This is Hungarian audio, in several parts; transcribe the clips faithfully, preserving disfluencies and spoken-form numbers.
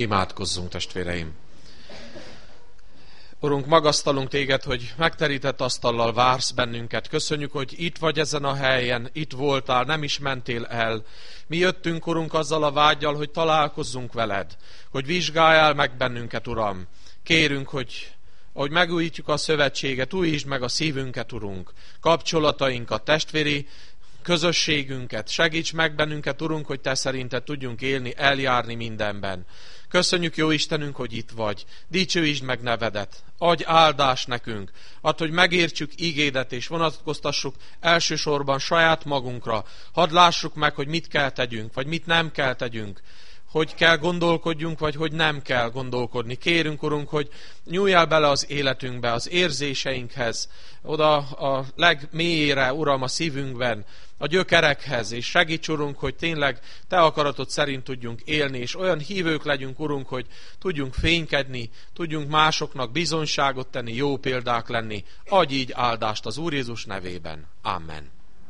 Imádkozzunk, testvéreim! Urunk, magasztalunk téged, hogy megterített asztallal vársz bennünket. Köszönjük, hogy itt vagy ezen a helyen, itt voltál, nem is mentél el. Mi jöttünk, Urunk, azzal a vággyal, hogy találkozzunk veled, hogy vizsgáljál meg bennünket, Uram. Kérünk, hogy ahogy megújítjuk a szövetséget, újítsd meg a szívünket, Urunk, kapcsolatainkat, testvéri közösségünket, segíts meg bennünket, Urunk, hogy te szerinted tudjunk élni, eljárni mindenben. Köszönjük, jó Istenünk, hogy itt vagy. Dicsőítsd meg nevedet. Adj áldást nekünk. Add, hogy megértsük igédet, és vonatkoztassuk elsősorban saját magunkra. Hadd lássuk meg, hogy mit kell tegyünk, vagy mit nem kell tegyünk. Hogy kell gondolkodjunk, vagy hogy nem kell gondolkodni. Kérünk, Urunk, hogy nyúljál bele az életünkbe, az érzéseinkhez, oda a legmélyére, Uram, a szívünkben, a gyökerekhez, és segíts, Urunk, hogy tényleg te akaratod szerint tudjunk élni, és olyan hívők legyünk, Urunk, hogy tudjunk fénykedni, tudjunk másoknak bizonyságot tenni, jó példák lenni. Adj így áldást az Úr Jézus nevében. Amen.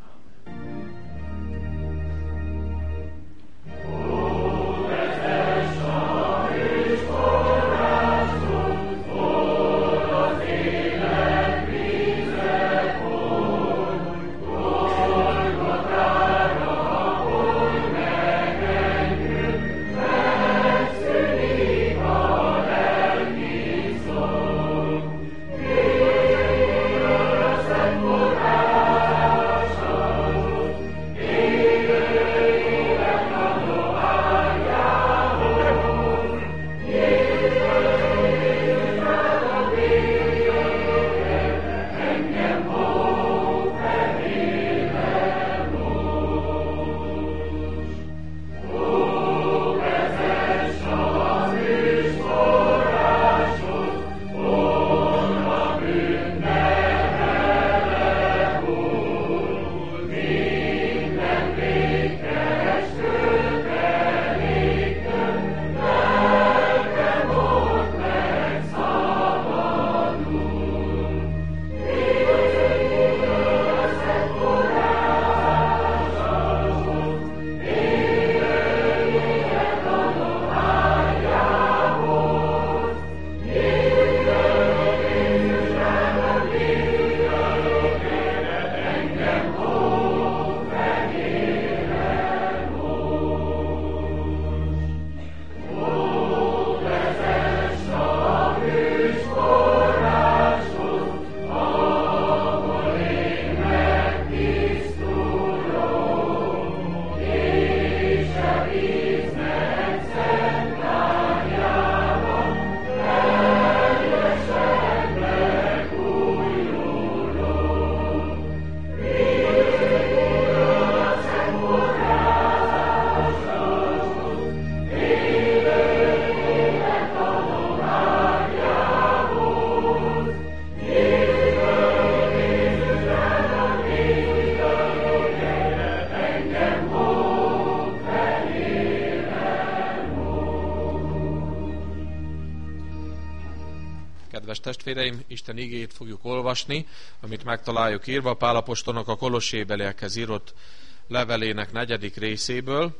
Testvéreim, Isten igéjét fogjuk olvasni, amit megtaláljuk írva Pál apostolnak a Kolossébeliekhez írott levelének negyedik részéből,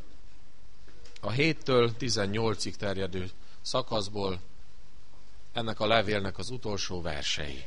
a héttől tizennyolcig terjedő szakaszból, ennek a levélnek az utolsó versei.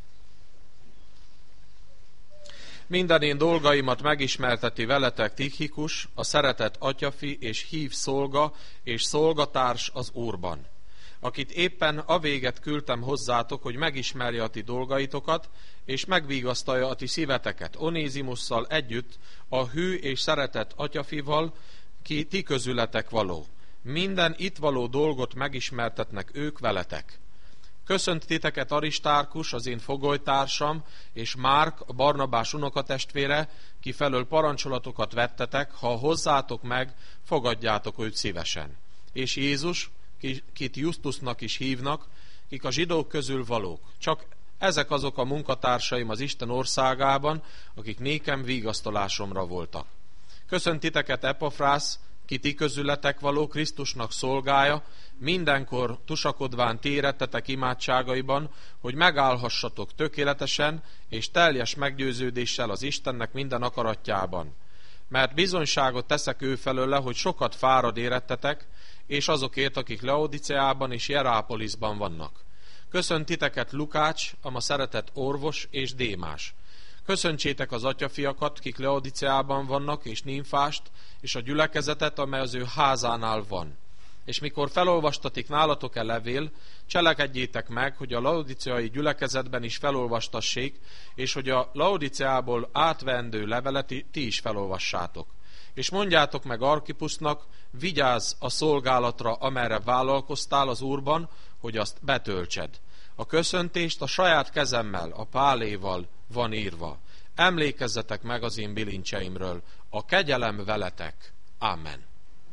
Minden én dolgaimat megismerteti veletek Tichikus, a szeretett atyafi és hív szolga és szolgatárs az Úrban, akit éppen a véget küldtem hozzátok, hogy megismerje a ti dolgaitokat, és megvigasztalja a ti szíveteket, Onézimusszal együtt, a hű és szeretett atyafival, ki ti közületek való. Minden itt való dolgot megismertetnek ők veletek. Köszönt titeket Aristárkus, az én fogolytársam, és Márk, a Barnabás unokatestvére, ki felől parancsolatokat vettetek, ha hozzátok meg, fogadjátok őt szívesen. És Jézus, kit Justusnak is hívnak, kik a zsidók közül valók. Csak ezek azok a munkatársaim az Isten országában, akik nékem vigasztalásomra voltak. Köszönt titeket Epafrász, ki ti közületek való, Krisztusnak szolgája, mindenkor tusakodván ti érettetek imádságaiban, hogy megállhassatok tökéletesen és teljes meggyőződéssel az Istennek minden akaratjában. mert bizonyságot teszek ő felőle, hogy sokat fárad érettetek, és azokért, akik Laodiceában és Hierápolisban vannak. Köszönt titeket Lukács, ama szeretett orvos, és Démás. Köszöntsétek az atyafiakat, kik Laodiceában vannak, és Nimfást, és a gyülekezetet, amely az ő házánál van. És mikor felolvastatik nálatok-e levél, cselekedjétek meg, hogy a laodiceai gyülekezetben is felolvastassék, és hogy a Laodiceából átvendő levelet ti is felolvassátok. És mondjátok meg Archippusnak, vigyázz a szolgálatra, amerre vállalkoztál az Úrban, hogy azt betöltsed. A köszöntést a saját kezemmel, a páléval van írva. Emlékezzetek meg az én bilincseimről. A kegyelem veletek. Amen.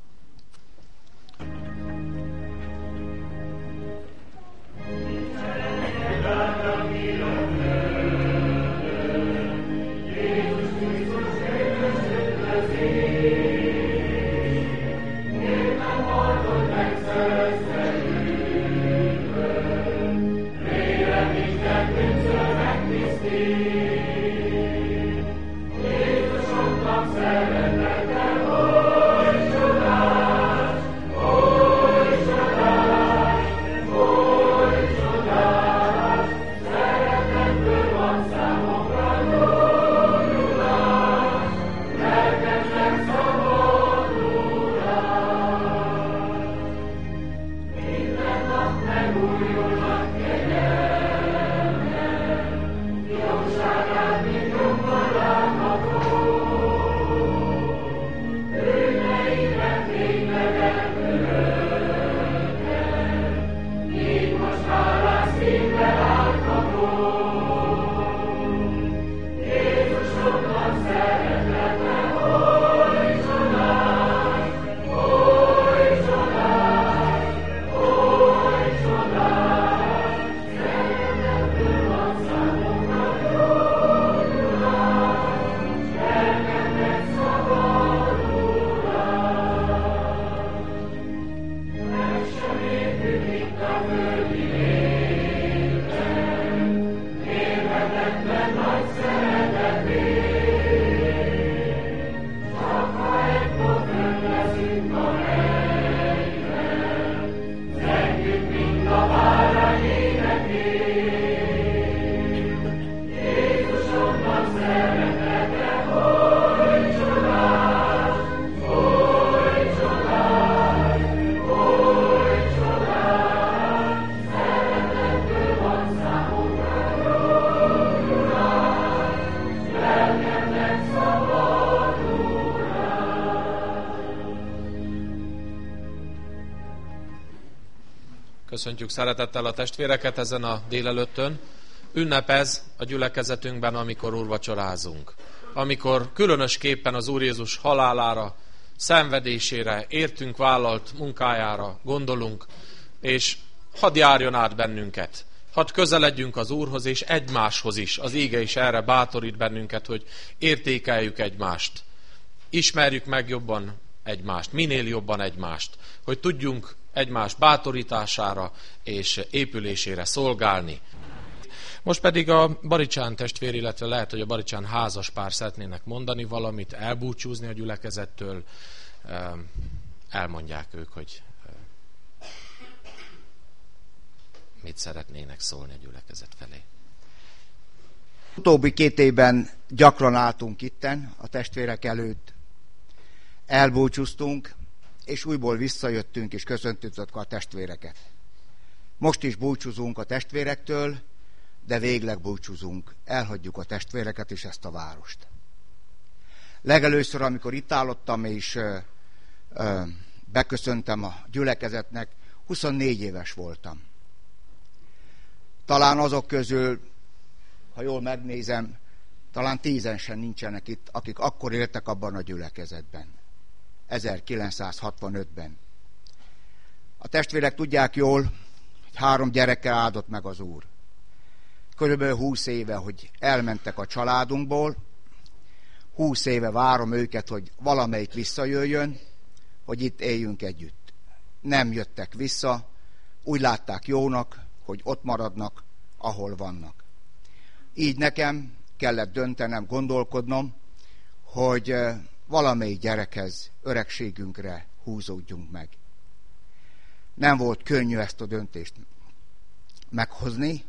Köszöntjük szeretettel a testvéreket ezen a délelőttön. Ünnepez a gyülekezetünkben, amikor úrvacsorázunk. Amikor különösképpen az Úr Jézus halálára, szenvedésére, értünk vállalt munkájára gondolunk, és hadd járjon át bennünket. Hadd közeledjünk az Úrhoz és egymáshoz is. Az íge is erre bátorít bennünket, hogy értékeljük egymást. Ismerjük meg jobban egymást, minél jobban egymást, hogy tudjunk egymás bátorítására és épülésére szolgálni. Most pedig a Baricsán testvér, illetve lehet, hogy a Baricsán házas pár szeretnének mondani valamit, elbúcsúzni a gyülekezettől. Elmondják ők, hogy mit szeretnének szólni a gyülekezet felé. Utóbbi két évben gyakran álltunk itten a testvérek előtt, elbúcsúztunk, és újból visszajöttünk, és köszöntük a testvéreket. Most is búcsúzunk a testvérektől, de végleg búcsúzunk. Elhagyjuk a testvéreket és ezt a várost. Legelőször, amikor itt állottam, és ö, ö, beköszöntem a gyülekezetnek, huszonnégy éves voltam. Talán azok közül, ha jól megnézem, talán tízen sem nincsenek itt, akik akkor éltek abban a gyülekezetben. ezerkilencszázhatvanötben. A testvérek tudják jól, hogy három gyerekkel áldott meg az Úr. Körülbelül húsz éve, hogy elmentek a családunkból, húsz éve várom őket, hogy valamelyik visszajöjjön, hogy itt éljünk együtt. Nem jöttek vissza, úgy látták jónak, hogy ott maradnak, ahol vannak. Így nekem kellett döntenem, gondolkodnom, hogy valamelyik gyerekhez, öregségünkre húzódjunk meg. Nem volt könnyű ezt a döntést meghozni.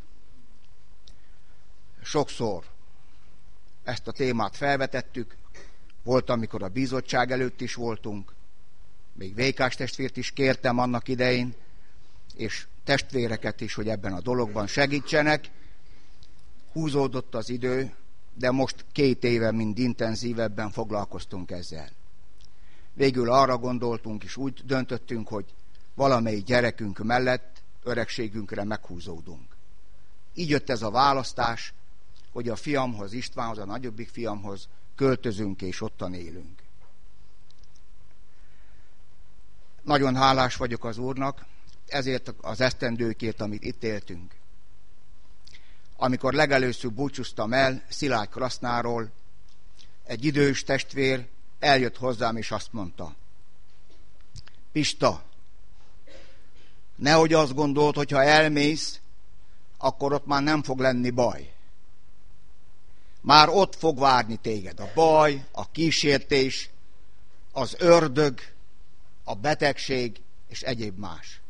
Sokszor ezt a témát felvetettük, volt, amikor a bizottság előtt is voltunk, még Vékás testvért is kértem annak idején, és testvéreket is, hogy ebben a dologban segítsenek. Húzódott az idő, de most két éve mind intenzívebben foglalkoztunk ezzel. Végül arra gondoltunk, és úgy döntöttünk, hogy valamelyik gyerekünk mellett öregségünkre meghúzódunk. Így jött ez a választás, hogy a fiamhoz, Istvánhoz, a nagyobbik fiamhoz költözünk és ottan élünk. Nagyon hálás vagyok az Úrnak, ezért az esztendőkért, amit itt éltünk. Amikor legelőször búcsúztam el Szilágy Krasznáról, egy idős testvér eljött hozzám és azt mondta: Pista, nehogy azt gondolt, hogy ha elmész, akkor ott már nem fog lenni baj. Már ott fog várni téged a baj, a kísértés, az ördög, a betegség és egyéb más.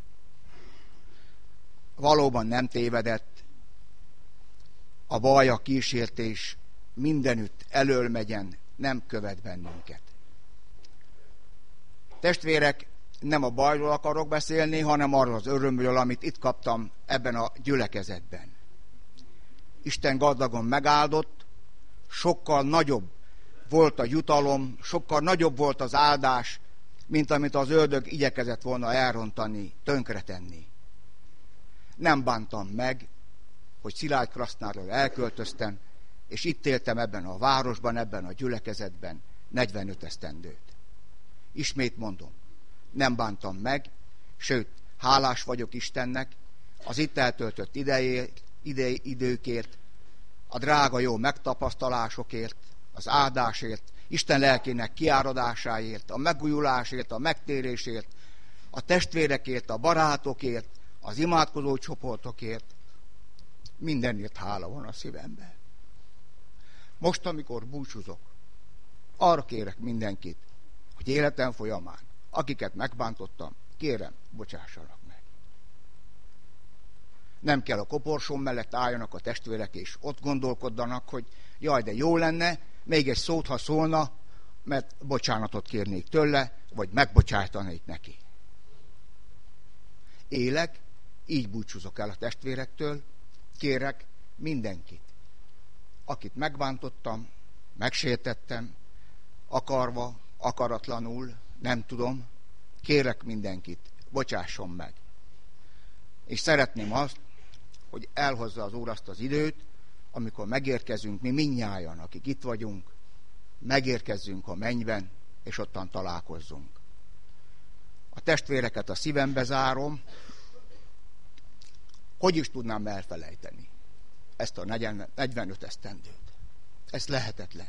Valóban nem tévedett. A baj, a kísértés mindenütt elől megyen, nem követ bennünket. Testvérek, nem a bajról akarok beszélni, hanem arról az örömről, amit itt kaptam ebben a gyülekezetben. Isten gazdagon megáldott, sokkal nagyobb volt a jutalom, sokkal nagyobb volt az áldás, mint amit az ördög igyekezett volna elrontani, tönkretenni. Nem bántam meg, hogy Szilágy Krasznáról elköltöztem, és itt éltem ebben a városban, ebben a gyülekezetben negyvenöt esztendőt. Ismét mondom, nem bántam meg, sőt, hálás vagyok Istennek az itt eltöltött idejét, ide, időkért, a drága jó megtapasztalásokért, az áldásért, Isten lelkének kiáradásáért, a megújulásért, a megtérésért, a testvérekért, a barátokért, az imádkozó csoportokért. Mindenért hála van a szívemben. Most, amikor búcsúzok, arra kérek mindenkit, hogy életem folyamán, akiket megbántottam, kérem, bocsássanak meg. Nem kell a koporsóm mellett álljanak a testvérek, és ott gondolkoddanak, hogy jaj, de jó lenne, még egy szót, ha szólna, mert bocsánatot kérnék tőle, vagy megbocsájtanék neki. Élek, így búcsúzok el a testvérektől, kérek mindenkit, akit megbántottam, megsértettem, akarva, akaratlanul, nem tudom, kérek mindenkit, bocsásson meg. És szeretném azt, hogy elhozza az Úr azt az időt, amikor megérkezünk, mi mindnyájan, akik itt vagyunk, megérkezzünk a mennyben, és ottan találkozzunk. A testvéreket a szívembe zárom, hogy is tudnám elfelejteni ezt a negyvenöt esztendőt. Ez lehetetlen.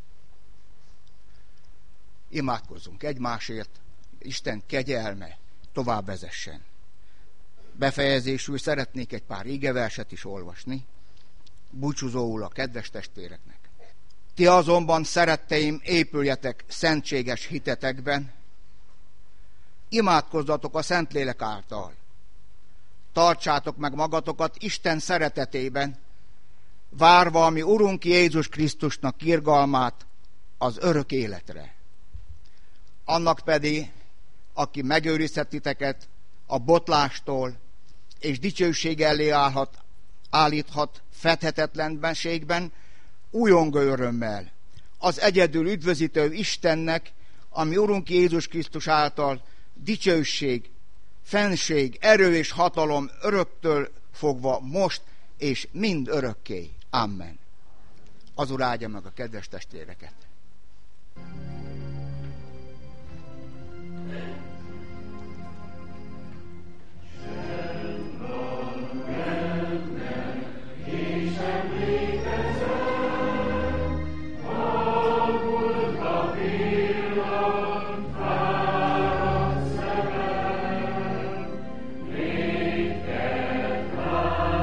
Imádkozzunk egymásért, Isten kegyelme tovább vezessen. Befejezésül szeretnék egy pár igeverset is olvasni, búcsúzóul a kedves testvéreknek. Ti azonban, szeretteim, épüljetek szentséges hitetekben, imádkozzatok a Szentlélek által, tartsátok meg magatokat Isten szeretetében, várva a mi Urunk Jézus Krisztusnak irgalmát az örök életre. Annak pedig, aki megőrizhet titeket a botlástól, és dicsőség elé állhat, állíthat fedhetetlenségben, újongó örömmel, az egyedül üdvözítő Istennek, ami Urunk Jézus Krisztus által dicsőség, fennség, erő és hatalom öröktől fogva most és mind örökké. Amen. Az Úr áldja meg a kedves testvéreket.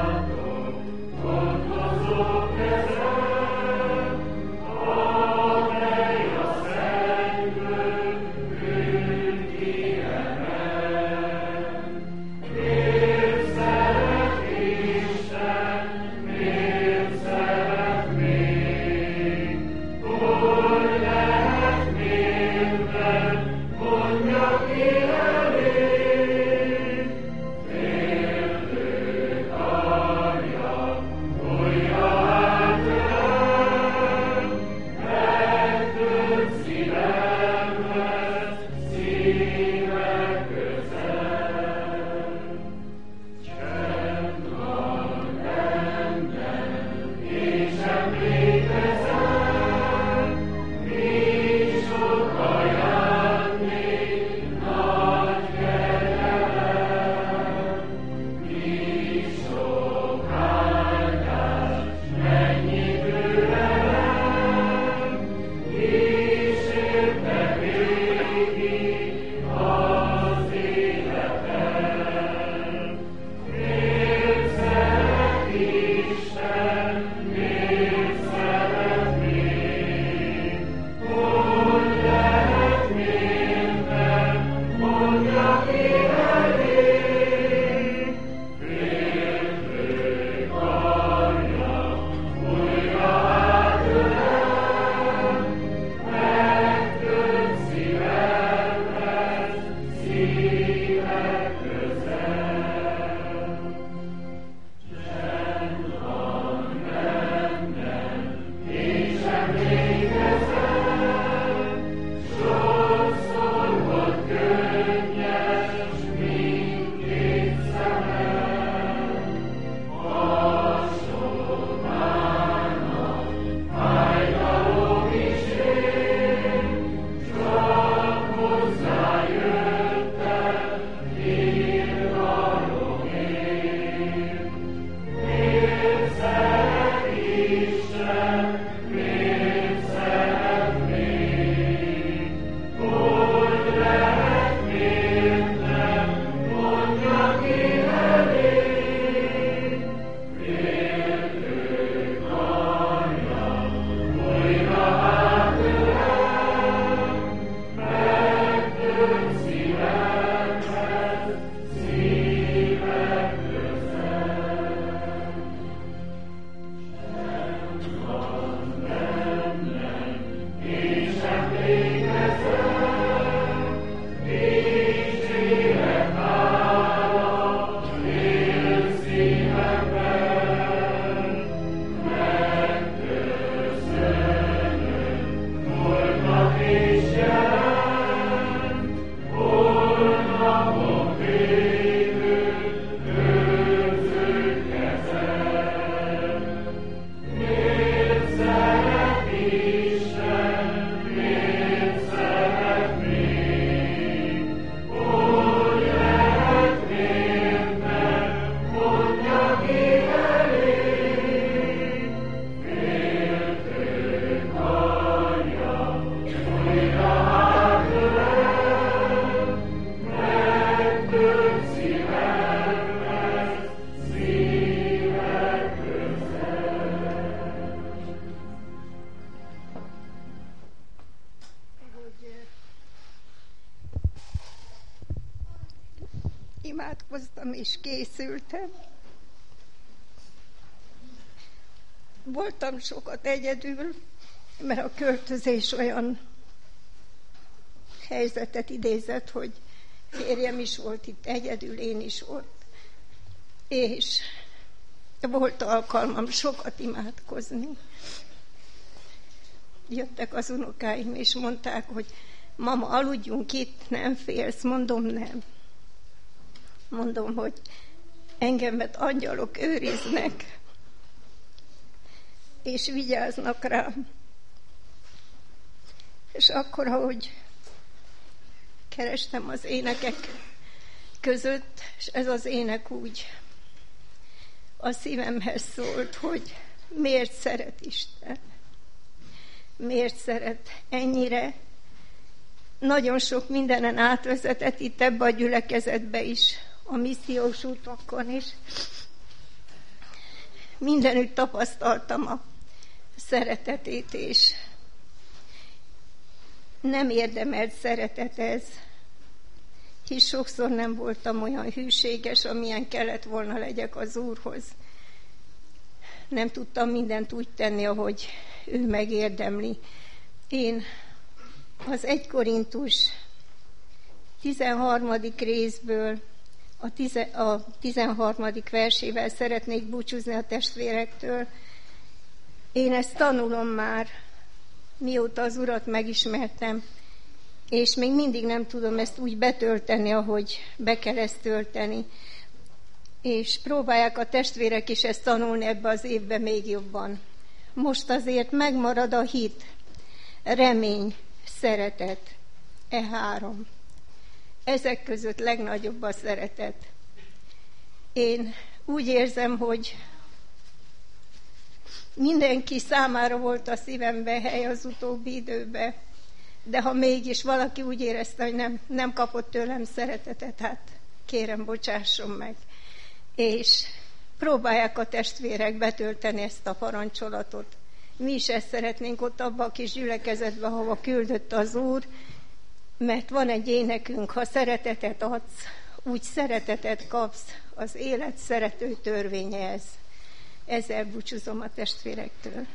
Oh imádkoztam és készültem. Voltam sokat egyedül, mert a költözés olyan helyzetet idézett, hogy férjem is volt itt egyedül, én is ott. És volt alkalmam sokat imádkozni. Jöttek az unokáim, és mondták, hogy mama, aludjunk itt, nem félsz? Mondom, nem. Mondom, hogy engemet angyalok őriznek, és vigyáznak rám. És akkor, ahogy kerestem az énekek között, és ez az ének úgy a szívemhez szólt, hogy miért szeret Isten, miért szeret ennyire. Nagyon sok mindenen átvezetett itt ebbe a gyülekezetbe is, a missziós útokon is. Mindenütt tapasztaltam a szeretetét, és nem érdemelt szeretet ez, hisz sokszor nem voltam olyan hűséges, amilyen kellett volna legyek az Úrhoz. Nem tudtam mindent úgy tenni, ahogy ő megérdemli. Én az egy Korintus tizenharmadik részből a, tize, a tizenharmadik versével szeretnék búcsúzni a testvérektől. Én ezt tanulom már, mióta az Urat megismertem, és még mindig nem tudom ezt úgy betölteni, ahogy be kell ezt tölteni. És próbálják a testvérek is ezt tanulni ebbe az évben még jobban. Most azért megmarad a hit, remény, szeretet, e három. Ezek között legnagyobb a szeretet. Én úgy érzem, hogy mindenki számára volt a szívemben hely az utóbbi időben, de ha mégis valaki úgy érezte, hogy nem, nem kapott tőlem szeretetet, hát kérem, bocsásson meg. És próbálják a testvérek betölteni ezt a parancsolatot. Mi is ezt szeretnénk ott abban a kis gyülekezetben, ahova küldött az Úr, mert van egy énekünk, ha szeretetet adsz, úgy szeretetet kapsz, az élet szerető törvénye ez. Ezzel búcsúzom a testvérektől.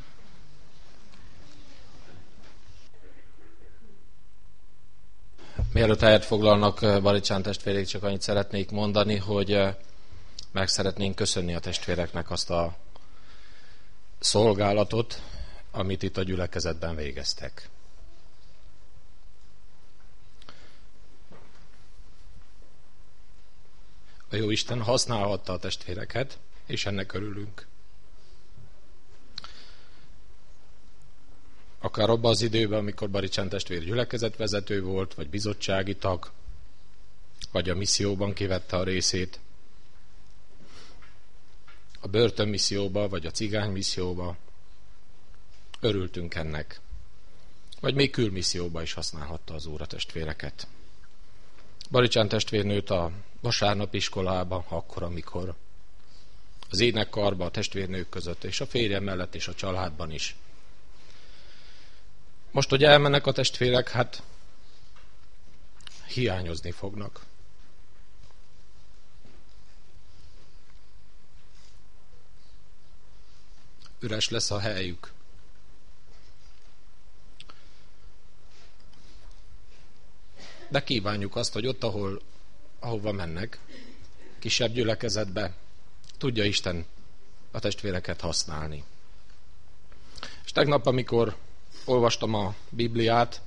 Mielőtt helyet foglalnak Baricsán testvérék, csak annyit szeretnék mondani, hogy meg szeretnénk köszönni a testvéreknek azt a szolgálatot, amit itt a gyülekezetben végeztek. A Jóisten használhatta a testvéreket, és ennek örülünk. Akár abban az időben, amikor Baricsán testvér gyülekezetvezető volt, vagy bizottsági tag, vagy a misszióban kivette a részét, a börtönmisszióba, vagy a cigány misszióba, örültünk ennek. Vagy még külmisszióba is használhatta az Úr a testvéreket. Baricsán testvér nőtt a vasárnap iskolába, akkor, amikor az énekkarba, a testvérnők között, és a férje mellett, és a családban is. Most, hogy elmennek a testvérek, hát hiányozni fognak. Üres lesz a helyük. De kívánjuk azt, hogy ott, ahol, ahova mennek, kisebb gyülekezetbe, tudja Isten a testvéreket használni. És tegnap, amikor olvastam a Bibliát,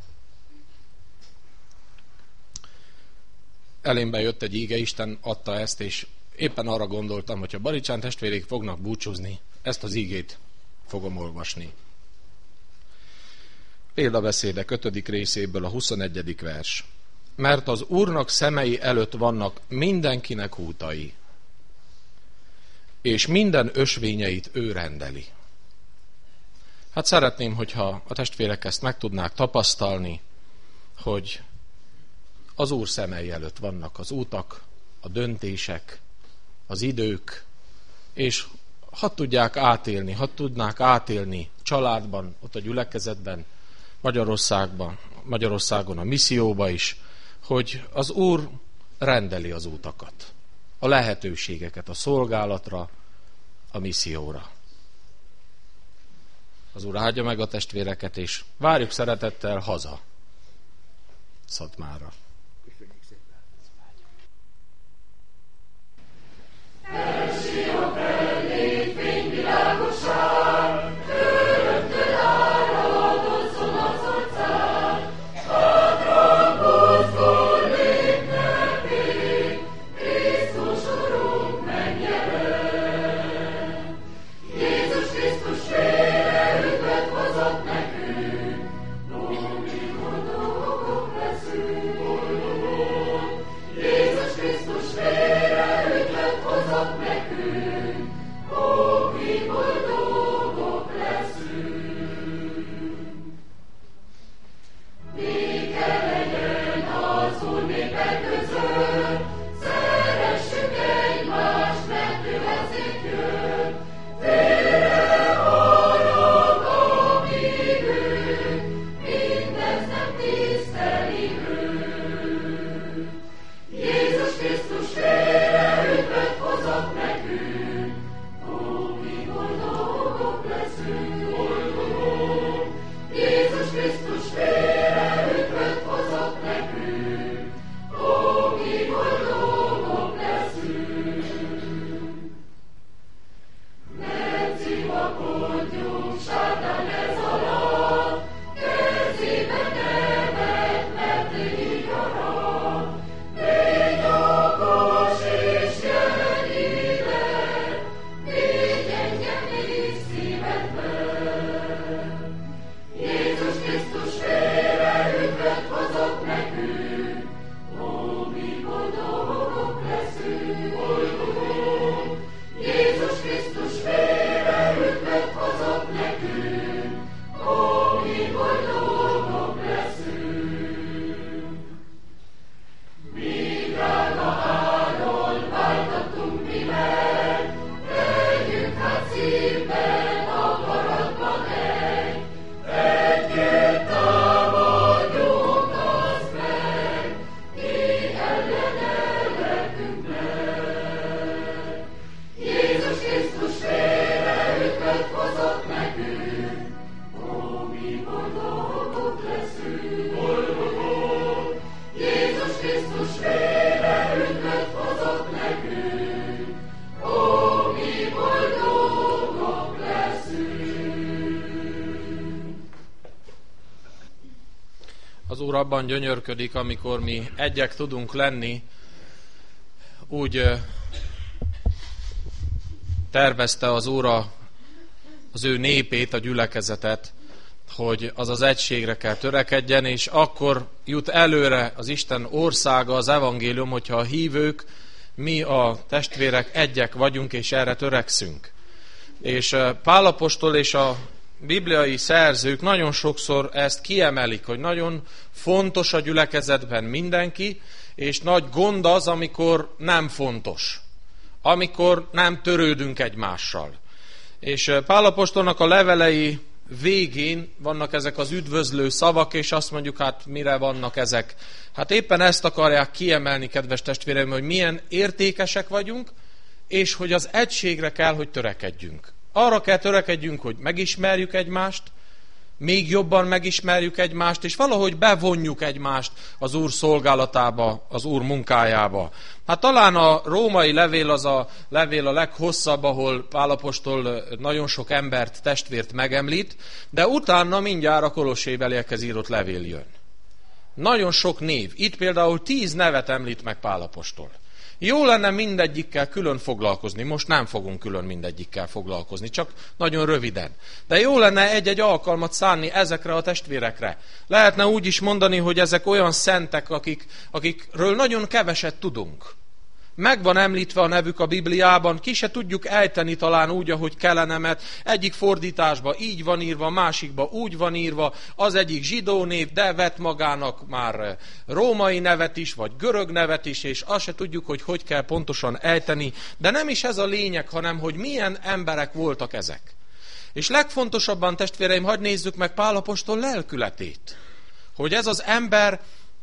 elémbe jött egy íge, Isten adta ezt, és éppen arra gondoltam, hogy ha Baricsán testvérék fognak búcsúzni, ezt az ígét fogom olvasni. Példabeszédek ötödik részéből a huszonegyedik vers. Mert az Úrnak szemei előtt vannak mindenkinek útai, és minden ösvényeit ő rendeli. Hát szeretném, hogyha a testvérek ezt meg tudnák tapasztalni, hogy az Úr szemei előtt vannak az útak, a döntések, az idők, és ha tudják átélni, ha tudnák átélni családban, ott a gyülekezetben, Magyarországban, Magyarországon a misszióba is, hogy az Úr rendeli az útakat. a lehetőségeket a szolgálatra, a misszióra. Az Úr áldja meg a testvéreket, és várjuk szeretettel haza, Szatmárra. Az Úr abban gyönyörködik, amikor mi egyek tudunk lenni, úgy tervezte az Úr az ő népét, a gyülekezetet, hogy az az egységre kell törekedjen, és akkor jut előre az Isten országa, az evangélium, hogyha a hívők, mi a testvérek egyek vagyunk, és erre törekszünk. És Pál apostol és a bibliai szerzők nagyon sokszor ezt kiemelik, hogy nagyon fontos a gyülekezetben mindenki, és nagy gond az, amikor nem fontos, amikor nem törődünk egymással. És Pál apostolnak a levelei végén vannak ezek az üdvözlő szavak, és azt mondjuk, hát mire vannak ezek? Hát éppen ezt akarják kiemelni, kedves testvéreim, hogy milyen értékesek vagyunk, és hogy az egységre kell, hogy törekedjünk. Arra kell törekedjünk, hogy megismerjük egymást, még jobban megismerjük egymást, és valahogy bevonjuk egymást az Úr szolgálatába, az Úr munkájába. Hát talán a római levél az a levél a leghosszabb, ahol Pál apostol nagyon sok embert, testvért megemlít, de utána mindjárt a Kolossébeliekhez írott levél jön. Nagyon sok név. Itt például tíz nevet említ meg Pál apostol. Jó lenne mindegyikkel külön foglalkozni, most nem fogunk külön mindegyikkel foglalkozni, csak nagyon röviden. De jó lenne egy-egy alkalmat szánni ezekre a testvérekre. Lehetne úgy is mondani, hogy ezek olyan szentek, akik, akikről nagyon keveset tudunk. Meg van említve a nevük a Bibliában, ki se tudjuk ejteni talán úgy, ahogy kellene, mert egyik fordításban így van írva, másikban úgy van írva, az egyik zsidó név, de vett magának már római nevet is, vagy görög nevet is, és azt se tudjuk, hogy hogy kell pontosan ejteni, de nem is ez a lényeg, hanem hogy milyen emberek voltak ezek. És legfontosabban, testvéreim, hadd nézzük meg Pál apostol lelkületét, hogy ez az ember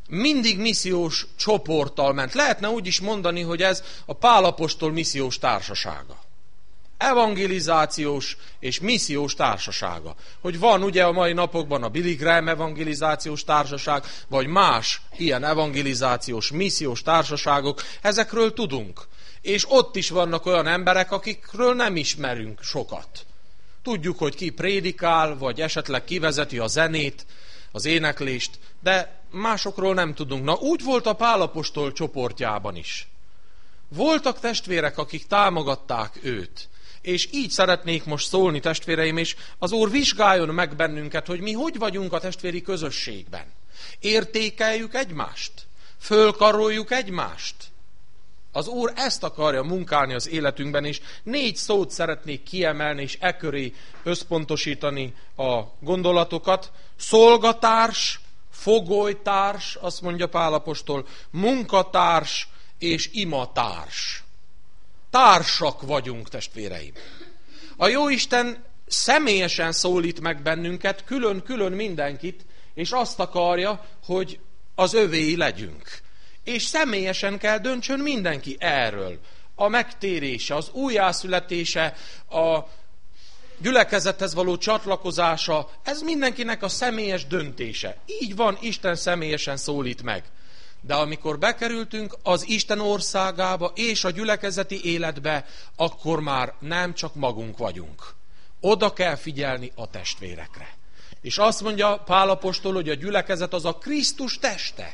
mindig missziós csoporttal ment. Lehetne úgy is mondani, hogy ez a Pál apostol missziós társasága. Evangelizációs és missziós társasága. Hogy van ugye a mai napokban a Billy Graham evangelizációs társaság, vagy más ilyen evangelizációs, missziós társaságok, ezekről tudunk. És ott is vannak olyan emberek, akikről nem ismerünk sokat. Tudjuk, hogy ki prédikál, vagy esetleg kivezeti a zenét, az éneklést, de másokról nem tudunk. Na, úgy volt a Pál apostol csoportjában is. Voltak testvérek, akik támogatták őt. És így szeretnék most szólni, testvéreim, és az Úr vizsgáljon meg bennünket, hogy mi hogy vagyunk a testvéri közösségben. Értékeljük egymást? Fölkaroljuk egymást? Az Úr ezt akarja munkálni az életünkben, és négy szót szeretnék kiemelni, és e köré összpontosítani a gondolatokat. Szolgatárs, fogolytárs, azt mondja Pál apostol, munkatárs és imatárs. Társak vagyunk, testvéreim. A Jóisten személyesen szólít meg bennünket, külön-külön mindenkit, és azt akarja, hogy az övéi legyünk. És személyesen kell döntsön mindenki erről. A megtérése, az újjászületése, a gyülekezethez való csatlakozása, ez mindenkinek a személyes döntése. Így van, Isten személyesen szólít meg. De amikor bekerültünk az Isten országába és a gyülekezeti életbe, akkor már nem csak magunk vagyunk. Oda kell figyelni a testvérekre. És azt mondja Pál apostol, hogy a gyülekezet az a Krisztus teste.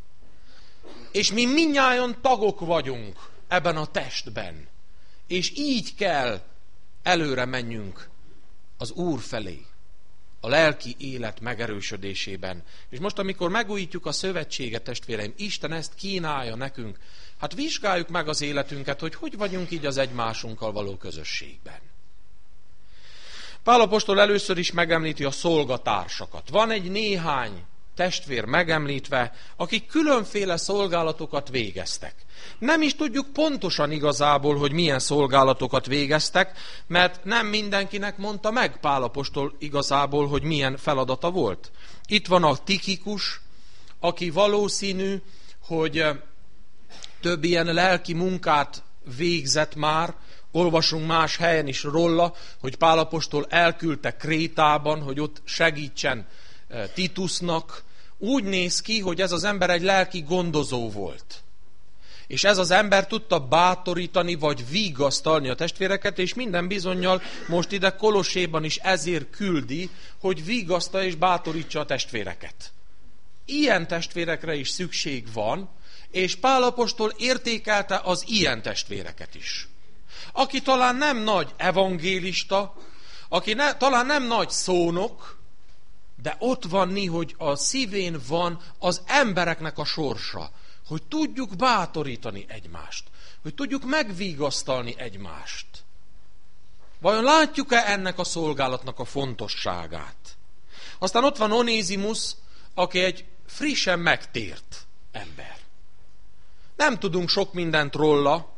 És mi mindnyájan tagok vagyunk ebben a testben. És így kell előre menjünk az Úr felé, a lelki élet megerősödésében. És most, amikor megújítjuk a szövetséget, testvéreim, Isten ezt kínálja nekünk, hát vizsgáljuk meg az életünket, hogy hogy vagyunk így az egymásunkkal való közösségben. Pál apostol először is megemlíti a szolgatársakat. Van egy néhány testvér megemlítve, akik különféle szolgálatokat végeztek. Nem is tudjuk pontosan igazából, hogy milyen szolgálatokat végeztek, mert nem mindenkinek mondta meg Pál apostol igazából, hogy milyen feladata volt. Itt van a Tichikus, aki valószínű, hogy több ilyen lelki munkát végzett már. Olvasunk más helyen is róla, hogy Pál apostol elküldte Krétában, hogy ott segítsen Titusnak. Úgy néz ki, hogy ez az ember egy lelki gondozó volt. És ez az ember tudta bátorítani, vagy vigasztalni a testvéreket, és minden bizonnyal most ide Kolosséban is ezért küldi, hogy vigasztalja és bátorítsa a testvéreket. Ilyen testvérekre is szükség van, és Pál apostol értékelte az ilyen testvéreket is. Aki talán nem nagy evangélista, aki ne, talán nem nagy szónok, de ott van mi, hogy a szívén van az embereknek a sorsa, hogy tudjuk bátorítani egymást, hogy tudjuk megvigasztalni egymást. Vajon látjuk-e ennek a szolgálatnak a fontosságát? Aztán ott van Onézimus, aki egy frissen megtért ember. Nem tudunk sok mindent róla.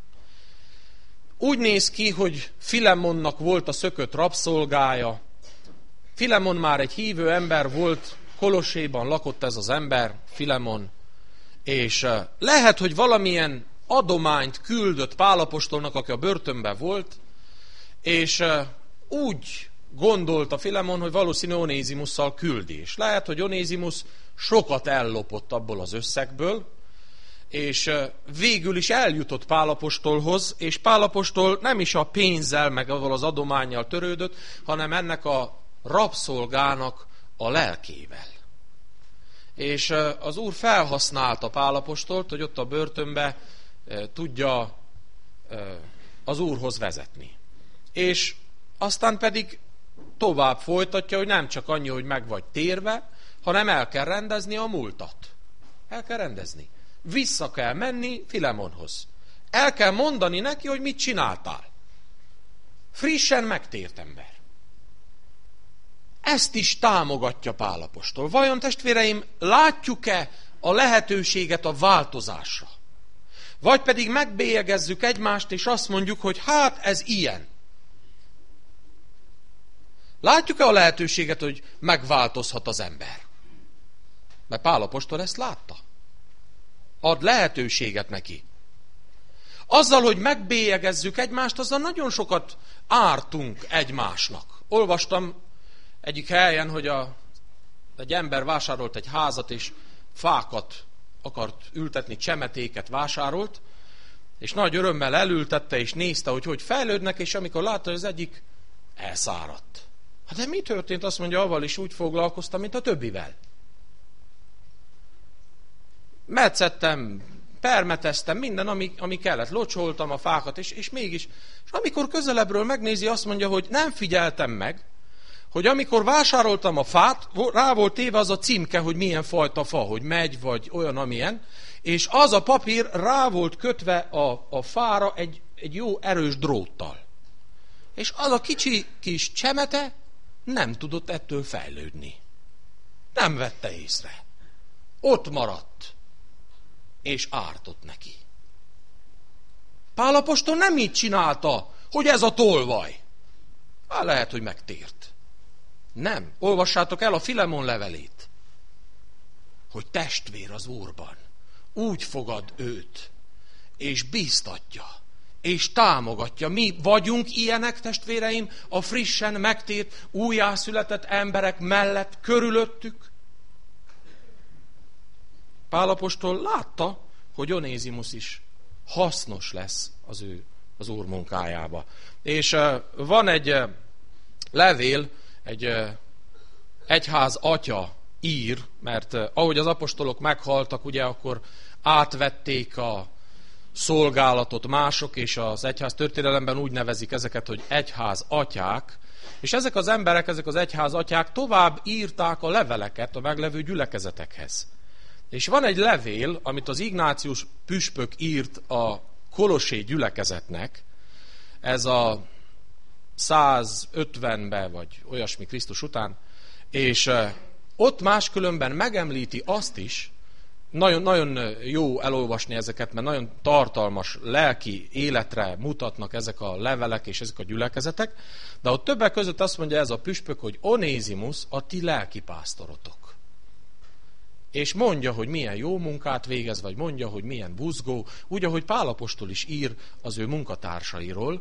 Úgy néz ki, hogy Filemonnak volt a szökött rabszolgája. Filemon már egy hívő ember volt, Kolosséban lakott ez az ember, Filemon, és lehet, hogy valamilyen adományt küldött Pál apostolnak, aki a börtönben volt, és úgy gondolta Filemon, hogy valószínű Onézimusszal küldi. És lehet, hogy Onézimus sokat ellopott abból az összegből, és végül is eljutott Pál apostolhoz, és Pál apostol nem is a pénzzel, meg avval az adománnyal törődött, hanem ennek a rabszolgának a lelkével. És az Úr felhasználta Pál apostolt, hogy ott a börtönbe tudja az Úrhoz vezetni. És aztán pedig tovább folytatja, hogy nem csak annyi, hogy meg vagy térve, hanem el kell rendezni a múltat. El kell rendezni. Vissza kell menni Filemonhoz. El kell mondani neki, hogy mit csináltál. Frissen megtért ember. Ezt is támogatja Pál apostol. Vajon, testvéreim, látjuk-e a lehetőséget a változásra? Vagy pedig megbélyegezzük egymást, és azt mondjuk, hogy hát ez ilyen. Látjuk-e a lehetőséget, hogy megváltozhat az ember? Mert Pál apostol ezt látta. Ad lehetőséget neki. Azzal, hogy megbélyegezzük egymást, azzal nagyon sokat ártunk egymásnak. Olvastam egyik helyen, hogy a, egy ember vásárolt egy házat, és fákat akart ültetni, csemetéket vásárolt, és nagy örömmel elültette, és nézte, hogy hogy fejlődnek, és amikor látta, hogy az egyik elszáradt. Hát de mi történt? Azt mondja, avval is úgy foglalkoztam, mint a többivel. Metszettem, permeteztem, minden, ami, ami kellett. Locsoltam a fákat, és, és mégis. És amikor közelebbről megnézi, azt mondja, hogy nem figyeltem meg, hogy amikor vásároltam a fát, rá volt téve az a címke, hogy milyen fajta fa, hogy megy, vagy olyan, amilyen, és az a papír rá volt kötve a, a fára egy, egy jó erős dróttal. És az a kicsi kis csemete nem tudott ettől fejlődni. Nem vette észre. Ott maradt, és ártott neki. Pál apostol nem így csinálta, hogy ez a tolvaj. Hát lehet, hogy megtért. Nem. Olvassátok el a Filemon levelét, hogy testvér az Úrban. Úgy fogad őt, és bíztatja, és támogatja. Mi vagyunk ilyenek, testvéreim, a frissen megtért, újjászületett emberek mellett, körülöttük. Pál apostol látta, hogy Onézimusz is hasznos lesz az ő az Úr munkájába. És uh, van egy uh, levél, egy uh, egyház atya ír, mert uh, ahogy az apostolok meghaltak, ugye akkor átvették a szolgálatot mások, és az egyház történelemben úgy nevezik ezeket, hogy egyház atyák, és ezek az emberek, ezek az egyház atyák tovább írták a leveleket a meglevő gyülekezetekhez. És van egy levél, amit az Ignácius püspök írt a kolossé gyülekezetnek, ez a százötvenben, vagy olyasmi Krisztus után, és ott máskülönben megemlíti azt is, nagyon, nagyon jó elolvasni ezeket, mert nagyon tartalmas lelki életre mutatnak ezek a levelek és ezek a gyülekezetek, de ott többek között azt mondja ez a püspök, hogy Onézimusz a ti lelkipásztorotok. És mondja, hogy milyen jó munkát végez, vagy mondja, hogy milyen buzgó, úgy, ahogy Pál apostol is ír az ő munkatársairól.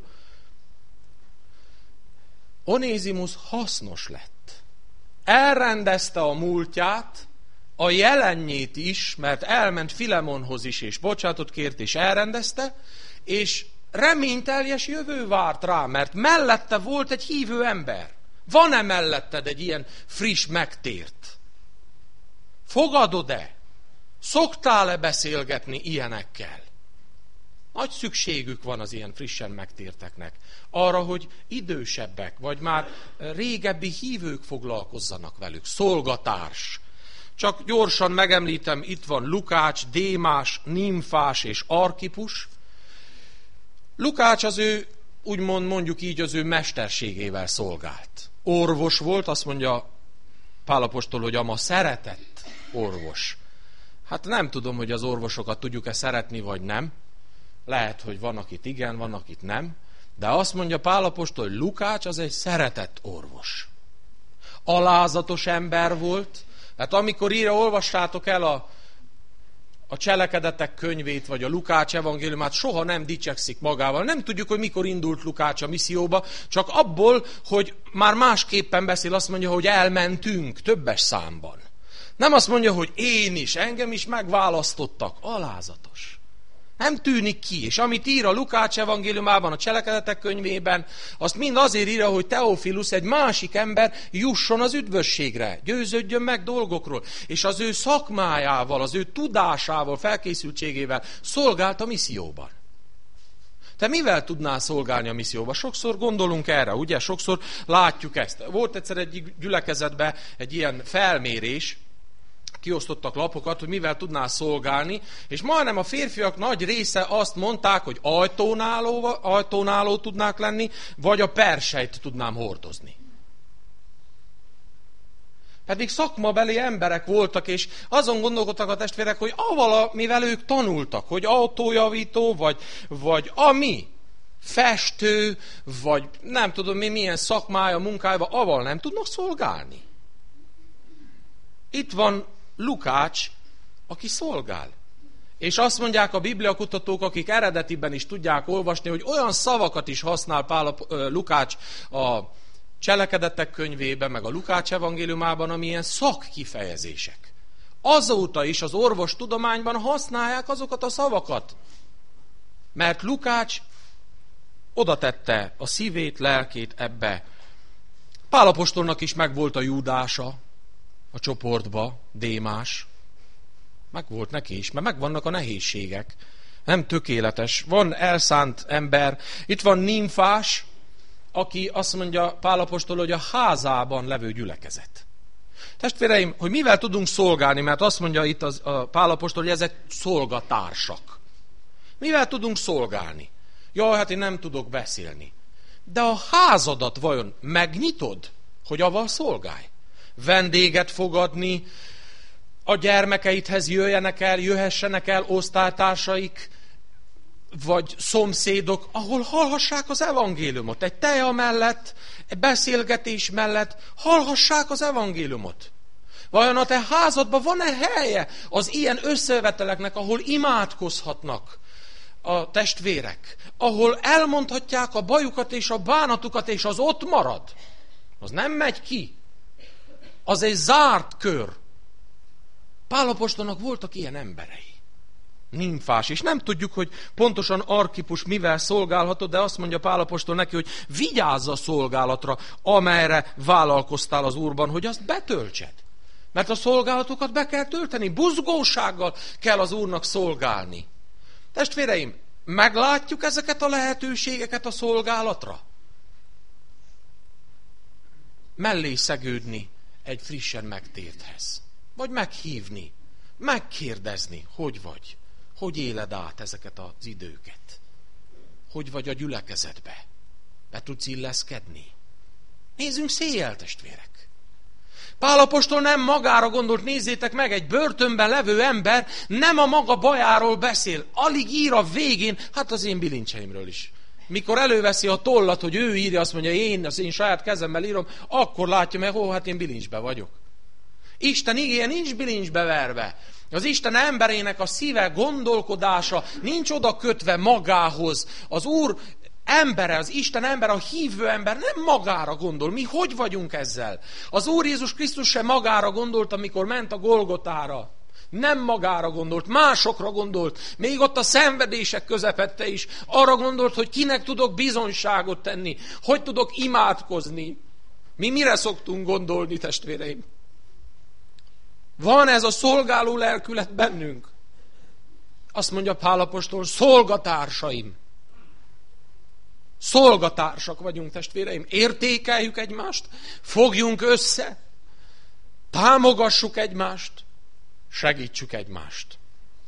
Onézimusz hasznos lett. Elrendezte a múltját, a jelenjét is, mert elment Filemonhoz is, és bocsánatot kért, és elrendezte, és reményteljes jövő várt rá, mert mellette volt egy hívő ember. Van-e melletted egy ilyen friss megtért? Fogadod-e? Szoktál-e beszélgetni ilyenekkel? Nagy szükségük van az ilyen frissen megtérteknek arra, hogy idősebbek, vagy már régebbi hívők foglalkozzanak velük. Szolgatárs. Csak gyorsan megemlítem, itt van Lukács, Démás, Nimfás és Arkipus. Lukács az ő, úgymond mondjuk így, az ő mesterségével szolgált. Orvos volt, azt mondja Pál apostol, hogy ama szeretett orvos. Hát nem tudom, hogy az orvosokat tudjuk-e szeretni, vagy nem. Lehet, hogy van, akit igen, van, akit nem. De azt mondja Pál apostol, hogy Lukács az egy szeretett orvos. Alázatos ember volt. Hát amikor írja, olvassátok el a, a Cselekedetek könyvét, vagy a Lukács evangéliumát, soha nem dicsekszik magával. Nem tudjuk, hogy mikor indult Lukács a misszióba, csak abból, hogy már másképpen beszél, azt mondja, hogy elmentünk többes számban. Nem azt mondja, hogy én is, engem is megválasztottak. Alázatos. Nem tűnik ki, és amit ír a Lukács evangéliumában, a Cselekedetek könyvében, azt mind azért írja, hogy Teofilusz, egy másik ember jusson az üdvösségre, győződjön meg dolgokról, és az ő szakmájával, az ő tudásával, felkészültségével szolgált a misszióban. Te mivel tudnál szolgálni a misszióban? Sokszor gondolunk erre, ugye? Sokszor látjuk ezt. Volt egyszer egy gyülekezetben egy ilyen felmérés, kiosztottak lapokat, hogy mivel tudnál szolgálni, és majdnem a férfiak nagy része azt mondták, hogy ajtónáló, ajtónáló tudnák lenni, vagy a persejt tudnám hordozni. Pedig szakmabeli emberek voltak, és azon gondolkodtak a testvérek, hogy aval, mivel ők tanultak, hogy autójavító, vagy, vagy ami, festő, vagy nem tudom mi, milyen szakmája, munkája, aval nem tudnak szolgálni. Itt van Lukács, aki szolgál. És azt mondják a bibliakutatók, akik eredetiben is tudják olvasni, hogy olyan szavakat is használ Pál, Lukács a Cselekedetek könyvében, meg a Lukács evangéliumában, amilyen szakkifejezések. Azóta is az orvostudományban használják azokat a szavakat. Mert Lukács oda tette a szívét, lelkét ebbe. Pál apostolnak is megvolt a Júdása a csoportba, Démás. Megvolt neki is, mert megvannak a nehézségek. Nem tökéletes. Van elszánt ember. Itt van Nimfás, aki azt mondja Pál apostol, hogy a házában levő gyülekezet. Testvéreim, hogy mivel tudunk szolgálni, mert azt mondja itt az, a Pál apostol, hogy ezek szolgatársak. Mivel tudunk szolgálni? Jaj, hát én nem tudok beszélni. De a házadat vajon megnyitod, hogy avval szolgálj? Vendéget fogadni, a gyermekeidhez jöjjenek el, jöhessenek el osztálytársaik, vagy szomszédok, ahol hallhassák az evangéliumot. Egy teja mellett, egy beszélgetés mellett hallhassák az evangéliumot. Vajon a te házadban van-e helye az ilyen összeveteleknek, ahol imádkozhatnak a testvérek, ahol elmondhatják a bajukat és a bánatukat, és az ott marad? Az nem megy ki. Az egy zárt kör. Pál apostolnak voltak ilyen emberei. Nimfás, és nem tudjuk, hogy pontosan Archipus mivel szolgálhatott, de azt mondja Pál apostol neki, hogy vigyázz a szolgálatra, amelyre vállalkoztál az Úrban, hogy azt betöltsed. Mert a szolgálatokat be kell tölteni, buzgósággal kell az Úrnak szolgálni. Testvéreim, meglátjuk ezeket a lehetőségeket a szolgálatra? Mellé szegődni egy frissen megtérthez. Vagy meghívni, megkérdezni, hogy vagy, hogy éled át ezeket az időket. Hogy vagy a gyülekezetbe? Be tudsz illeszkedni? Nézzünk széjjel, testvérek! Pál apostol nem magára gondolt, nézzétek meg, egy börtönben levő ember nem a maga bajáról beszél. Alig ír a végén, hát az én bilincseimről is. Mikor előveszi a tollat, hogy ő írja, azt mondja, én az én saját kezemmel írom, akkor látja meg, ó, hát én bilincsbe vagyok. Isten igéje nincs bilincsbe verve. Az Isten emberének a szíve, gondolkodása nincs oda kötve magához. Az Úr embere, az Isten ember, a hívő ember nem magára gondol. Mi hogy vagyunk ezzel? Az Úr Jézus Krisztus sem magára gondolt, amikor ment a Golgotára. Nem magára gondolt, másokra gondolt. Még ott a szenvedések közepette is arra gondolt, hogy kinek tudok bizonyságot tenni, hogy tudok imádkozni. Mi mire szoktunk gondolni, testvéreim? Van ez a szolgáló lelkület bennünk? Azt mondja Pál apostol, szolgatársaim. Szolgatársak vagyunk, testvéreim. Értékeljük egymást, fogjunk össze, támogassuk egymást, segítsük egymást.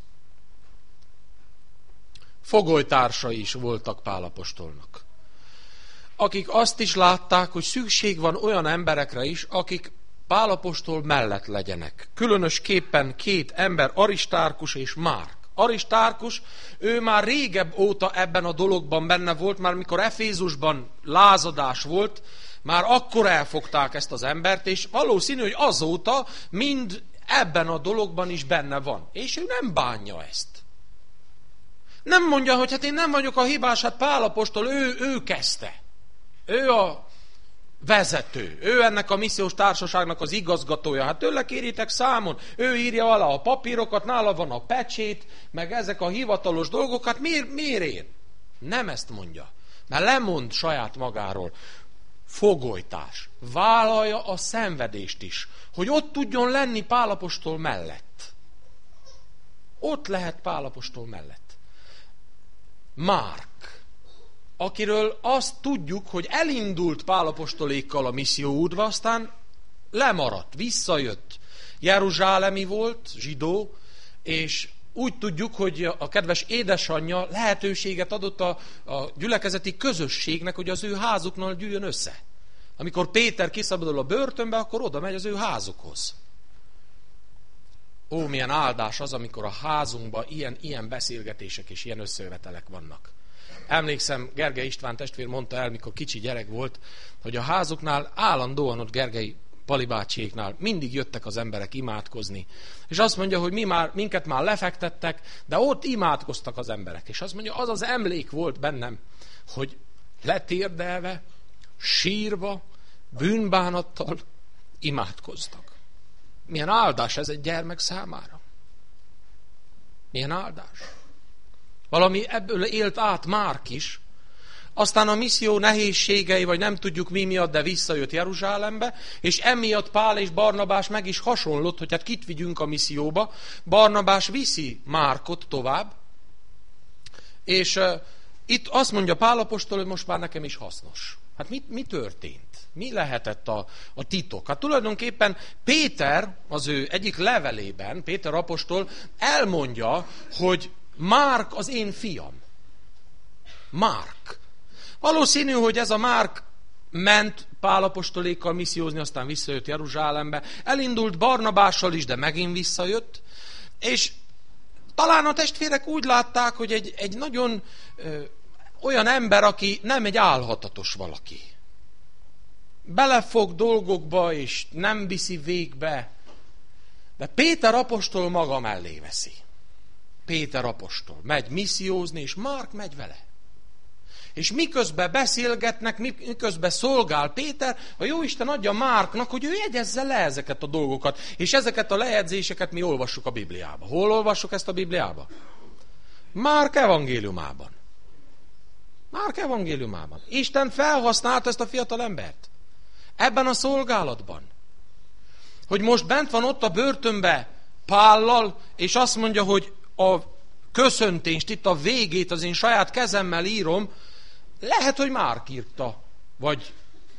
Fogolytársai is voltak Pál apostolnak, akik azt is látták, hogy szükség van olyan emberekre is, akik Pál apostol mellett legyenek. Különösképpen két ember, Aristárkus és Márk. Aristárkus, ő már régebb óta ebben a dologban benne volt, már mikor Efézusban lázadás volt, már akkor elfogták ezt az embert, és valószínű, hogy azóta mind ebben a dologban is benne van. És ő nem bánja ezt. Nem mondja, hogy hát én nem vagyok a hibás, hát Pál apostol, ő, ő kezdte. Ő a vezető. Ő ennek a missziós társaságnak az igazgatója. Hát tőle kérjétek számon. Ő írja alá a papírokat, nála van a pecsét, meg ezek a hivatalos dolgokat. Miért, miért ér? Nem ezt mondja. Mert lemond saját magáról. Fogolytás. Vállalja a szenvedést is. Hogy ott tudjon lenni Pál apostol mellett. Ott lehet Pál apostol mellett. Márk, akiről azt tudjuk, hogy elindult Pál apostolékkal a misszióútba, aztán lemaradt, visszajött. Jeruzsálemi volt, zsidó, és úgy tudjuk, hogy a kedves édesanyja lehetőséget adott a, a gyülekezeti közösségnek, hogy az ő házuknál gyűjjön össze. Amikor Péter kiszabadul a börtönbe, akkor oda megy az ő házukhoz. Ó, milyen áldás az, amikor a házunkban ilyen, ilyen beszélgetések és ilyen összejövetelek vannak. Emlékszem, Gergely István testvér mondta el, mikor kicsi gyerek volt, hogy a házuknál állandóan ott Gergely Pali bácsiéknál mindig jöttek az emberek imádkozni. És azt mondja, hogy mi már, minket már lefektettek, de ott imádkoztak az emberek. És azt mondja, az az emlék volt bennem, hogy letérdelve, sírva, bűnbánattal imádkoztak. Milyen áldás ez egy gyermek számára. Milyen áldás. Valami ebből élt át Márk is. Aztán a misszió nehézségei, vagy nem tudjuk mi miatt, de visszajött Jeruzsálembe, és emiatt Pál és Barnabás meg is hasonlott, hogy hát kit vigyünk a misszióba. Barnabás viszi Márkot tovább, és uh, itt azt mondja Pál apostol, hogy most már nekem is hasznos. Hát mi, mi történt? Mi lehetett a, a titok? Hát tulajdonképpen Péter az ő egyik levelében, Péter apostol elmondja, hogy Márk az én fiam. Márk. Valószínű, hogy ez a Márk ment Pál apostolékkal missziózni, aztán visszajött Jeruzsálembe. Elindult Barnabással is, de megint visszajött. És talán a testvérek úgy látták, hogy egy, egy nagyon ö, olyan ember, aki nem egy álhatatos valaki. Belefog dolgokba, és nem viszi végbe. De Péter apostol maga mellé veszi. Péter apostol megy missziózni, és Márk megy vele. És miközben beszélgetnek, miközben szolgál Péter, a Jóisten adja Márknak, hogy ő jegyezze le ezeket a dolgokat. És ezeket a lejegyzéseket mi olvassuk a Bibliába. Hol olvassuk ezt a Bibliába? Márk evangéliumában. Márk evangéliumában. Isten felhasználta ezt a fiatal embert. Ebben a szolgálatban. Hogy most bent van ott a börtönbe Pállal, és azt mondja, hogy a köszöntést, itt a végét az én saját kezemmel írom, lehet, hogy Márk írta, vagy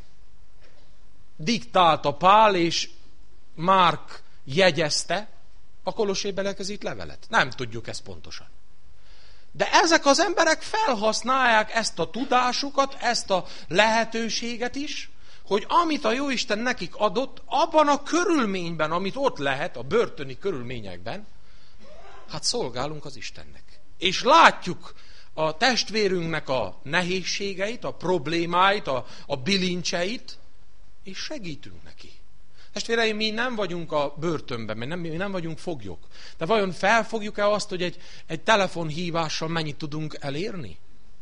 diktálta Pál, és Márk jegyezte a Kolossé belekezett levelet. Nem tudjuk ezt pontosan. De ezek az emberek felhasználják ezt a tudásukat, ezt a lehetőséget is, hogy amit a Jóisten nekik adott, abban a körülményben, amit ott lehet, a börtöni körülményekben, hát szolgálunk az Istennek. És látjuk a testvérünknek a nehézségeit, a problémáit, a, a bilincseit, és segítünk neki. Testvéreim, mi nem vagyunk a börtönben, mi nem, mi nem vagyunk foglyok. De vajon felfogjuk-e azt, hogy egy, egy telefonhívással mennyit tudunk elérni?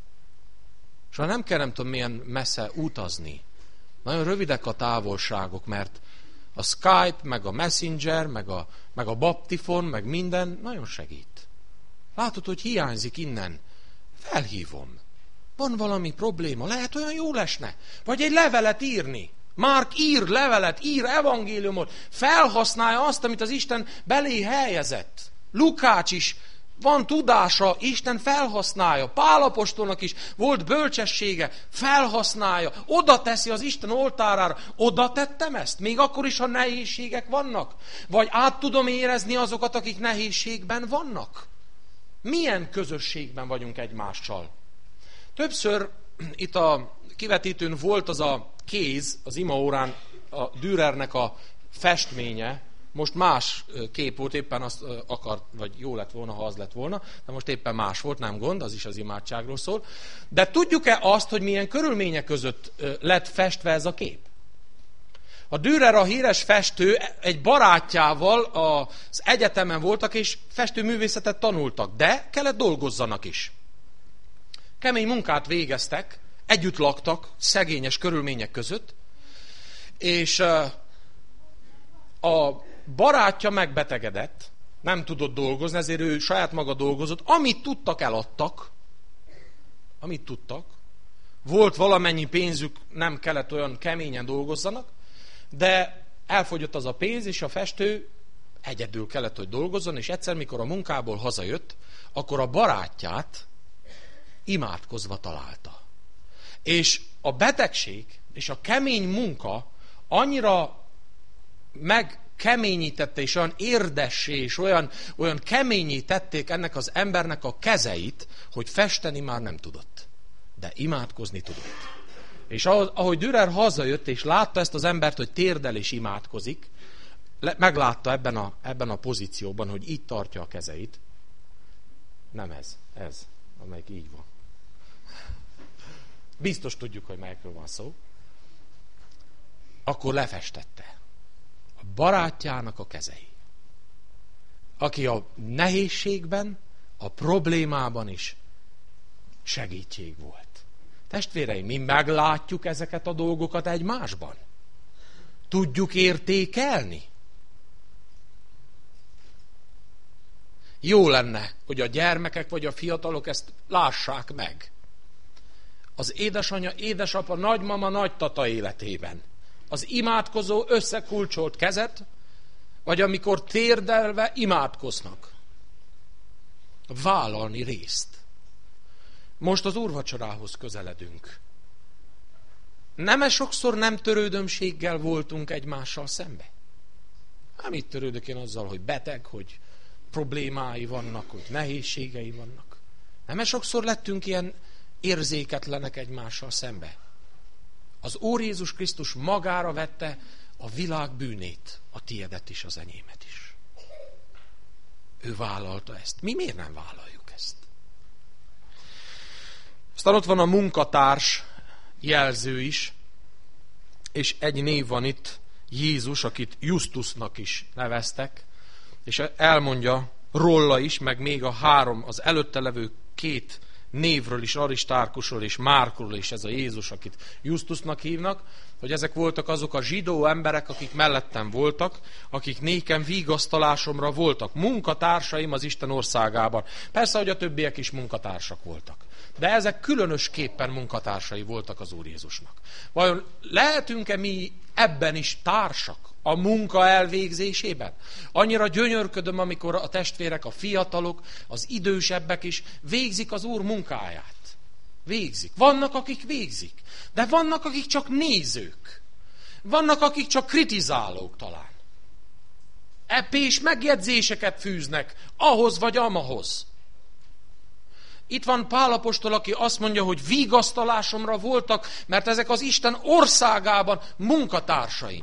És nem kell, nem tudom milyen messze utazni. Nagyon rövidek a távolságok, mert a Skype, meg a Messenger, meg a, meg a Baptifon, meg minden nagyon segít. Látod, hogy hiányzik innen. Felhívom. Van valami probléma, lehet olyan jó lesne. Vagy egy levelet írni. Márk ír levelet, ír evangéliumot, felhasználja azt, amit az Isten belé helyezett. Lukács is van tudása, Isten felhasználja. Pál apostolnak is volt bölcsessége, felhasználja, oda teszi az Isten oltárára. Oda tettem ezt? Még akkor is, ha nehézségek vannak? Vagy át tudom érezni azokat, akik nehézségben vannak? Milyen közösségben vagyunk egymással? Többször itt a kivetítőn volt az a kéz, az imaórán a Dürernek a festménye, most más kép volt, éppen azt akart, vagy jó lett volna, ha az lett volna, de most éppen más volt, nem gond, az is az imádságról szól. De tudjuk-e azt, hogy milyen körülmények között lett festve ez a kép? A Dürer, a híres festő, egy barátjával az egyetemen voltak, és festőművészetet tanultak, de kellett dolgozzanak is. Kemény munkát végeztek, együtt laktak, szegényes körülmények között, és a barátja megbetegedett, nem tudott dolgozni, ezért ő saját maga dolgozott. Amit tudtak, eladtak. Amit tudtak. Volt valamennyi pénzük, nem kellett olyan keményen dolgozzanak, de elfogyott az a pénz, és a festő egyedül kellett, hogy dolgozzon, és egyszer, mikor a munkából hazajött, akkor a barátját imádkozva találta. És a betegség és a kemény munka annyira megkeményítette, és olyan érdessé, és olyan, olyan keményé tették ennek az embernek a kezeit, hogy festeni már nem tudott. De imádkozni tudott. És ahogy Dürer hazajött, és látta ezt az embert, hogy térdel és imádkozik, meglátta ebben a, ebben a pozícióban, hogy így tartja a kezeit. Nem ez, ez, amelyik így van. Biztos tudjuk, hogy melyikről van szó. Akkor lefestette. barátjának a kezei. Aki a nehézségben, a problémában is segítség volt. Testvéreim, mi meglátjuk ezeket a dolgokat egymásban? Tudjuk értékelni? Jó lenne, hogy a gyermekek vagy a fiatalok ezt lássák meg. Az édesanyja, édesapa, nagymama, nagytata életében. Az imádkozó összekulcsolt kezet, vagy amikor térdelve imádkoznak. Vállalni részt. Most az úrvacsorához közeledünk. Nem-e sokszor nem törődömséggel voltunk egymással szembe? Hát mit törődök én azzal, hogy beteg, hogy problémái vannak, hogy nehézségei vannak? Nem-e sokszor lettünk ilyen érzéketlenek egymással szembe? Az Úr Jézus Krisztus magára vette a világ bűnét, a tiédet is, az enyémet is. Ő vállalta ezt. Mi miért nem vállaljuk ezt? Aztán ott van a munkatárs jelző is, és egy név van itt, Jézus, akit Justusnak is neveztek, és elmondja róla is, meg még a három, az előtte levő két névről is, Aristárkusról és Márkról is, ez a Jézus, akit Justusnak hívnak, hogy ezek voltak azok a zsidó emberek, akik mellettem voltak, akik nékem vigasztalásomra voltak. Munkatársaim az Isten országában. Persze, hogy a többiek is munkatársak voltak. De ezek különösképpen munkatársai voltak az Úr Jézusnak. Vajon lehetünk-e mi ebben is társak? A munka elvégzésében? Annyira gyönyörködöm, amikor a testvérek, a fiatalok, az idősebbek is végzik az Úr munkáját. Végzik. Vannak, akik végzik. De vannak, akik csak nézők. Vannak, akik csak kritizálók talán. Epés megjegyzéseket fűznek ahhoz vagy amahoz. Itt van Pál apostol, aki azt mondja, hogy vigasztalásomra voltak, mert ezek az Isten országában munkatársaim.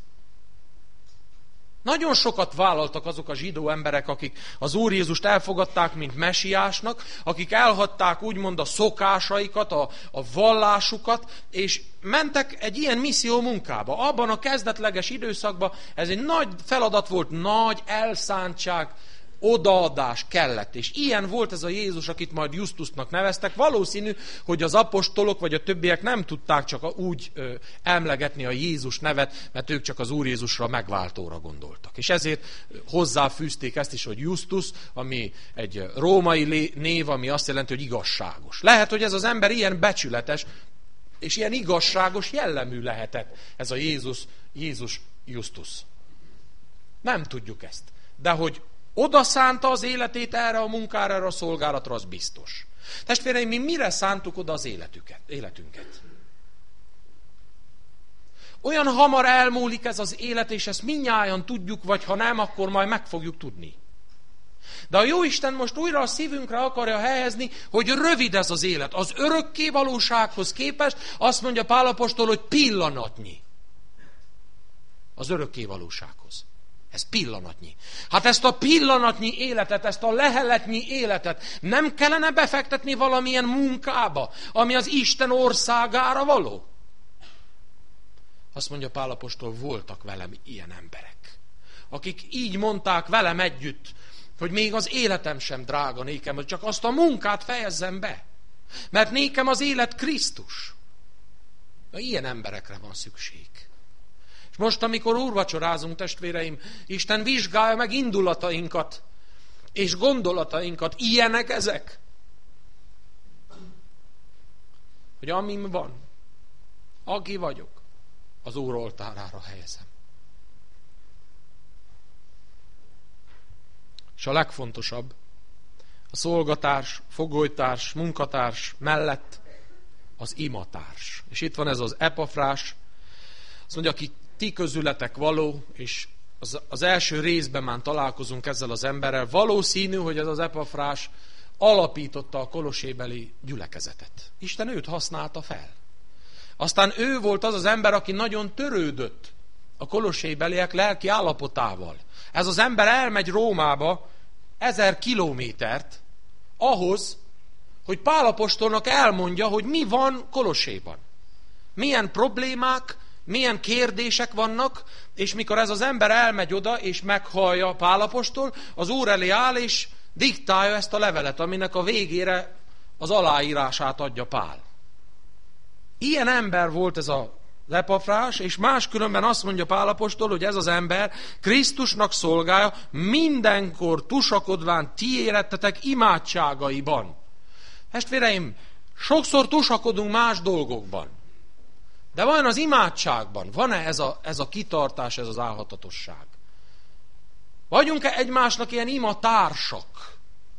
Nagyon sokat vállaltak azok a zsidó emberek, akik az Úr Jézust elfogadták, mint mesiásnak, akik elhagyták úgymond a szokásaikat, a, a vallásukat, és mentek egy ilyen misszió munkába. Abban a kezdetleges időszakban ez egy nagy feladat volt, nagy elszántság, odaadás kellett. És ilyen volt ez a Jézus, akit majd Justusnak neveztek. Valószínű, hogy az apostolok vagy a többiek nem tudták csak úgy ö, emlegetni a Jézus nevet, mert ők csak az Úr Jézusra, megváltóra gondoltak. És ezért hozzáfűzték ezt is, hogy Justus, ami egy római név, ami azt jelenti, hogy igazságos. Lehet, hogy ez az ember ilyen becsületes, és ilyen igazságos jellemű lehetett ez a Jézus, Jézus Justus. Nem tudjuk ezt. De hogy oda szánta az életét erre a munkára, erre a szolgálatra, az biztos. Testvéreim, mi mire szántuk oda az életüket, életünket? Olyan hamar elmúlik ez az élet, és ezt mindnyájan tudjuk, vagy ha nem, akkor majd meg fogjuk tudni. De a Jóisten most újra a szívünkre akarja helyezni, hogy rövid ez az élet. Az örökké valósághoz képest azt mondja Pál apostol, hogy pillanatnyi. Az örökké valósághoz. Ez pillanatnyi. Hát ezt a pillanatnyi életet, ezt a leheletnyi életet nem kellene befektetni valamilyen munkába, ami az Isten országára való? Azt mondja Pál apostol, voltak velem ilyen emberek, akik így mondták velem együtt, hogy még az életem sem drága nékem, hogy csak azt a munkát fejezzem be. Mert nékem az élet Krisztus. Na, ilyen emberekre van szükség. És most, amikor úrvacsorázunk, testvéreim, Isten vizsgálja meg indulatainkat és gondolatainkat. Ilyenek ezek? Hogy amim van, aki vagyok, az Úr oltárára helyezem. És a legfontosabb, a szolgatárs, fogolytárs, munkatárs mellett az imatárs. És itt van ez az Epafrás, azt mondja, aki ti közületek való, és az, az első részben már találkozunk ezzel az emberrel, valószínű, hogy ez az Epafrás alapította a kolossébeli gyülekezetet. Isten őt használta fel. Aztán ő volt az az ember, aki nagyon törődött a kolossébeliek lelki állapotával. Ez az ember elmegy Rómába ezer kilométert ahhoz, hogy Pál apostolnak elmondja, hogy mi van Kolosséban. Milyen problémák milyen kérdések vannak, és mikor ez az ember elmegy oda, és meghallja Pál apostol, az Úr elé áll, és diktálja ezt a levelet, aminek a végére az aláírását adja Pál. Ilyen ember volt ez a Epafrás, és máskülönben azt mondja Pál apostol, hogy ez az ember Krisztusnak szolgálja, mindenkor tusakodván ti érettetek imádságaiban. Testvéreim, sokszor tusakodunk más dolgokban. De vajon az imádságban van-e ez a, ez a kitartás, ez az álhatatosság? Vagyunk-e egymásnak ilyen imatársak?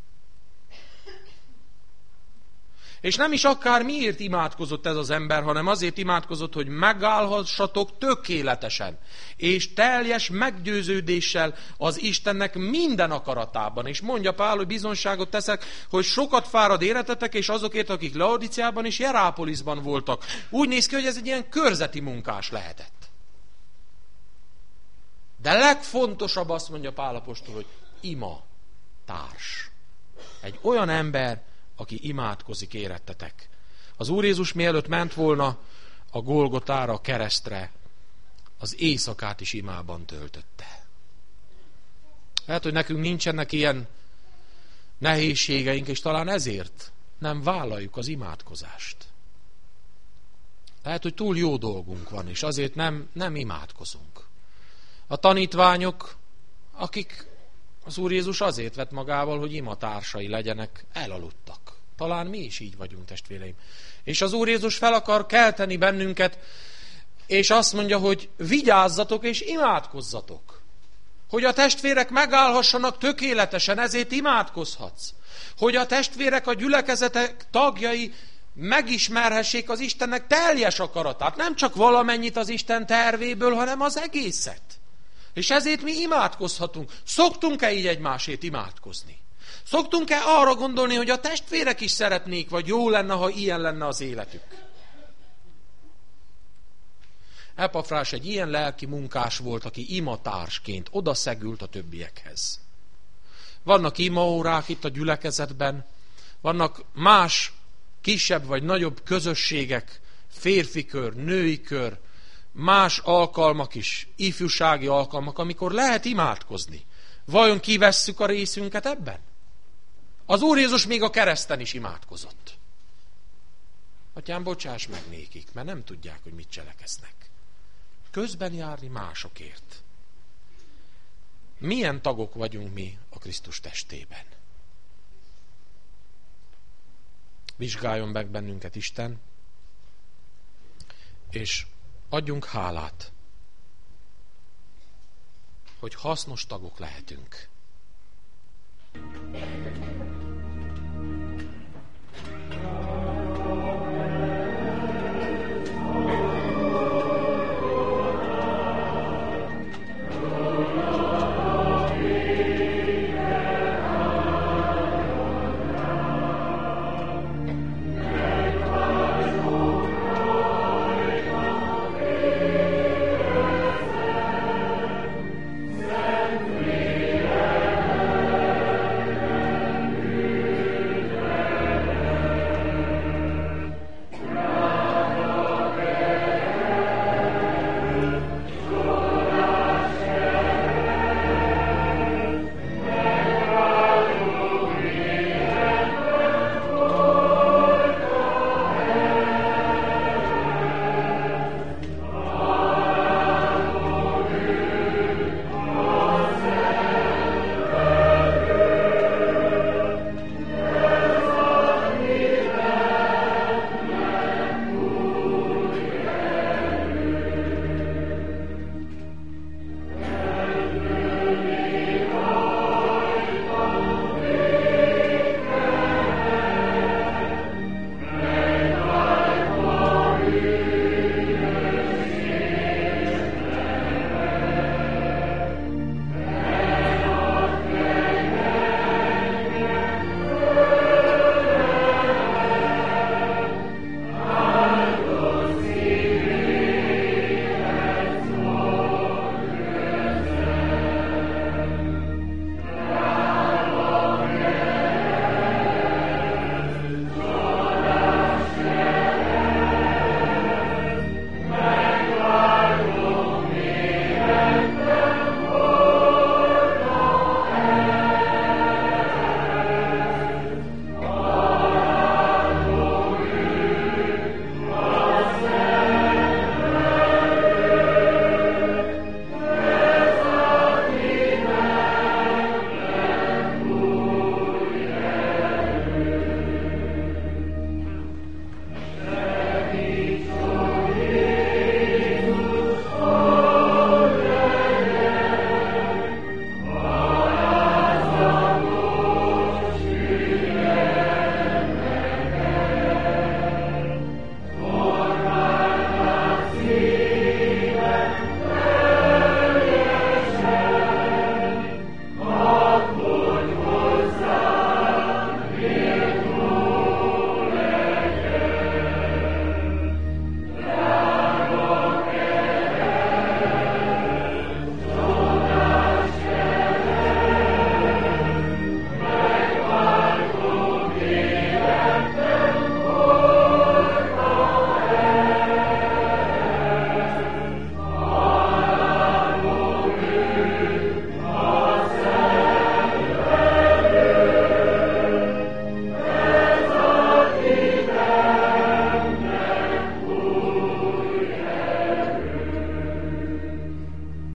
És nem is akár miért imádkozott ez az ember, hanem azért imádkozott, hogy megállhassatok tökéletesen, és teljes meggyőződéssel az Istennek minden akaratában. És mondja Pál, hogy bizonságot teszek, hogy sokat fárad életetek, és azokért, akik Laodiciában és Jerápolisban voltak. Úgy néz ki, hogy ez egy ilyen körzeti munkás lehetett. De legfontosabb, azt mondja Pál apostol, hogy ima társ. Egy olyan ember, aki imádkozik érettetek. Az Úr Jézus mielőtt ment volna a Golgotára, a keresztre, az éjszakát is imában töltötte. Lehet, hogy nekünk nincsenek ilyen nehézségeink, és talán ezért nem vállaljuk az imádkozást. Lehet, hogy túl jó dolgunk van, és azért nem, nem imádkozunk. A tanítványok, akik az Úr Jézus azért vett magával, hogy imatársai legyenek, elaludtak. Talán mi is így vagyunk, testvéreim. És az Úr Jézus fel akar kelteni bennünket, és azt mondja, hogy vigyázzatok és imádkozzatok. Hogy a testvérek megállhassanak tökéletesen, ezért imádkozhatsz. Hogy a testvérek, a gyülekezetek tagjai megismerhessék az Istennek teljes akaratát. Nem csak valamennyit az Isten tervéből, hanem az egészet. És ezért mi imádkozhatunk. Szoktunk-e így egymásért imádkozni? Szoktunk-e arra gondolni, hogy a testvérek is szeretnék, vagy jó lenne, ha ilyen lenne az életük? Epafrás egy ilyen lelki munkás volt, aki imatársként odaszegült a többiekhez. Vannak imaórák itt a gyülekezetben, vannak más kisebb vagy nagyobb közösségek, férfi kör, női kör, más alkalmak is, ifjúsági alkalmak, amikor lehet imádkozni. Vajon kivesszük a részünket ebben? Az Úr Jézus még a kereszten is imádkozott. Atyám, bocsáss meg nékik, mert nem tudják, hogy mit cselekeznek. Közben járni másokért. Milyen tagok vagyunk mi a Krisztus testében? Vizsgáljon meg bennünket Isten, és adjunk hálát, hogy hasznos tagok lehetünk.